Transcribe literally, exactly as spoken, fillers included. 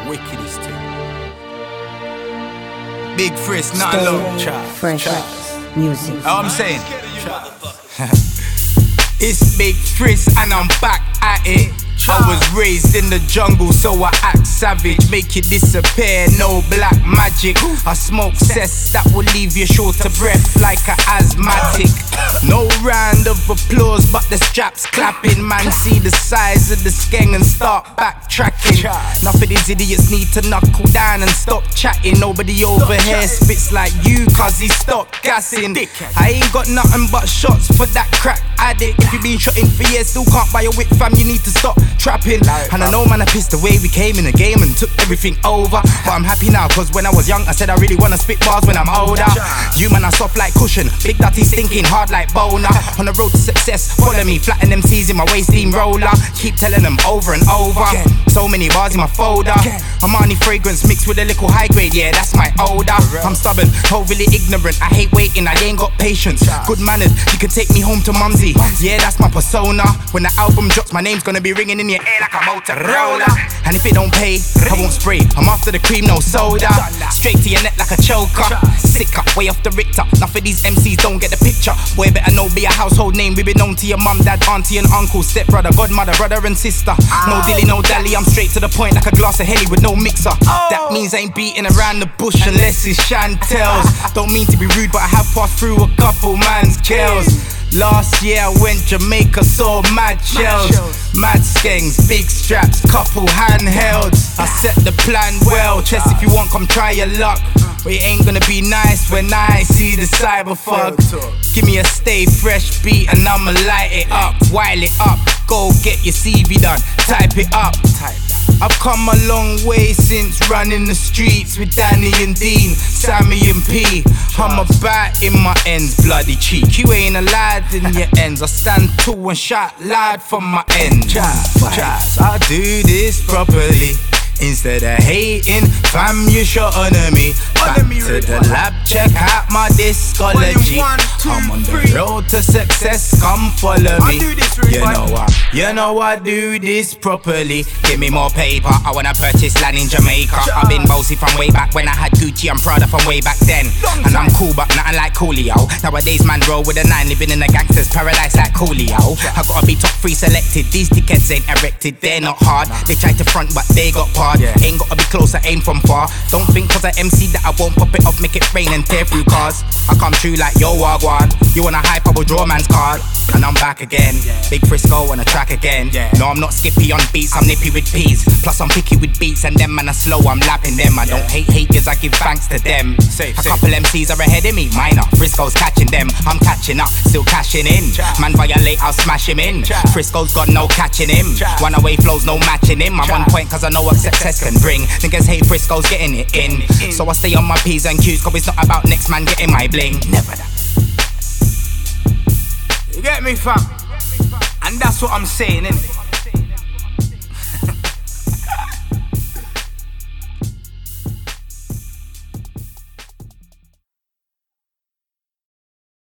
Wickedest thing. Big Frisk, not alone. Fresh music. Oh, I'm saying. It's Big Frisk and I'm back at it. I was raised in the jungle, so I act savage. Make you disappear, no black magic. I smoke cess that will leave you short of breath like an asthmatic. No round of applause, but the straps clapping. Man, see the size of the skeng and start backtracking. Enough of these idiots need to knuckle down and stop chatting. Nobody over here spits like you, cause he stopped gassing. I ain't got nothing but shots for that crack addict. If you been shotting for years, still can't buy a whip, fam, you need to stop trapping. And I know, man, I pissed the way we came in the game and took everything over. But I'm happy now, cause when I was young I said I really wanna spit bars when I'm older. You man are soft like cushion, big dirty stinking hard like boner. On the road to success, follow me, flatten M Cs in my waist steamroller. Keep telling them over and over, so many bars in my folder. Armani fragrance mixed with a little high grade, yeah, that's my odor. I'm stubborn, overly ignorant, I hate waiting, I ain't got patience. Good manners, you can take me home to mumsy, yeah, that's my persona. When the album drops, my name's gonna be ringing in your ear like a Motorola. And if it don't pay, I won't spray, I'm after the cream, no soda. Straight to your neck like a choker. Sick up, way off the Richter. Enough of these M Cs don't get the picture. Boy, better know, be a household name. We been known to your mum, dad, auntie and uncle, stepbrother, godmother, brother and sister. No dilly, no dally, I'm straight to the point like a glass of Henny with no mixer. That means I ain't beating around the bush unless it's Chantel's. Don't mean to be rude, but I have passed through a couple man's kills. Last year I went Jamaica, saw mad shells, mad skengs, big straps, couple handhelds. I set the plan well, chest if you want, come try your luck. But it ain't gonna be nice when I see the cyber fuck. Give me a stay fresh beat and I'ma light it up, while it up. Go get your C V done, type it up. I've come a long way since running the streets with Danny and Dean, Sammy and P. I'm about in my ends, bloody cheek. You ain't allowed in your ends. I stand tall and shout loud from my ends. I do this properly. Instead of hating, fam, you shot on me. Back to the lab, check out my discology. I'm on the road to success, come follow me. You know what, you know I do this properly. Give me more paper, I wanna purchase land in Jamaica. I've been bossy from way back when I had Gucci and Prada from way back then. And I'm cool but nothing like Coolio. Nowadays man roll with a nine, living in a gangster's paradise like Coolio. I gotta be top three selected, these dickheads ain't erected. They're not hard, they tried to front but they got part. Yeah. Ain't gotta be close, I aim from far. Don't think cause I M C that I won't pop it off, make it rain and tear through cars. I come true like yo wagwan. You wanna hype, I will draw man's card. And I'm back again, yeah. Big Frisco on the track again, yeah. No, I'm not skippy on beats, I'm nippy with peas. Plus I'm picky with beats and them man are slow, I'm lapping them. I don't hate haters, I give thanks to them. Safe, a safe. Couple M Cs are ahead of me, minor. Frisco's catching them, I'm catching up, still cashing in. Man violate, I'll smash him in. Frisco's got no catching him. One away flows, no matching him. I'm on point cause I know what success can bring. Niggas hate Frisco's getting it in. So I stay on my P's and Q's, cause it's not about next man getting my bling. Never that. You get me, fam? And that's what I'm saying, innit?